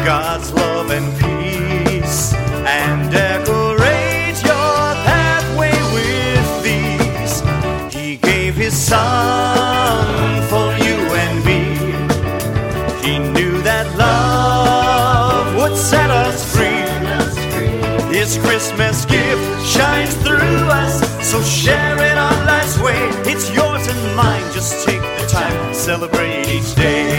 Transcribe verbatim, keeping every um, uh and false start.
God's love and peace, and decorate your pathway with these. He gave His Son for you and me. He knew that love would set us free. His Christmas gift shines through us, so share it on life's way. It's yours and mine, just take the time, celebrate each day.